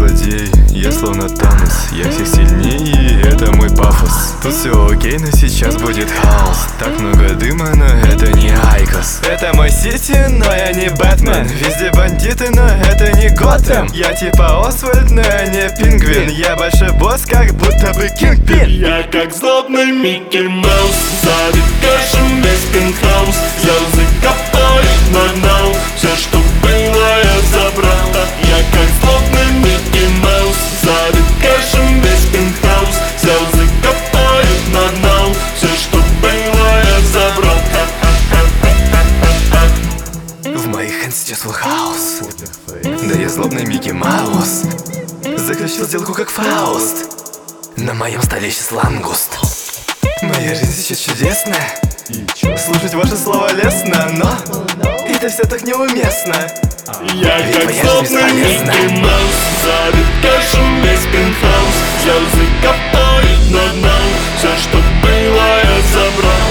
злодей, я словно Танос. Я всех сильнее, это мой пафос. Тут все окей, но сейчас будет хаос. Так много дыма, но это не Айкос. Это мой Сити, но я не Бэтмен. Везде бандиты, но это не Готэм. Я типа Освальд, но я не Пингвин. Я большой босс, как будто бы Кингпин. Я как злобный Микки Маус, забит кэшем весь пентхаус. Взял закопать на дно, все, что было, я забрал. Я как злобный Микки Маус, забит кэшем весь пентхаус. Взял закопать на дно, все, что было, я забрал. В моих hand сейчас full хаус. Да я злобный Микки Маус. Заключил сделку как Фауст. На моем столе сейчас лангуст. Моя жизнь сейчас чудесная. Слушать ваши слова лестно, но это все так неуместно. Я Ведь как твоя жизнь злобный бесполезна. Микки Маус, забит кэшем весь пентхаус. Взял закопать на дно, все, что было, я забрал.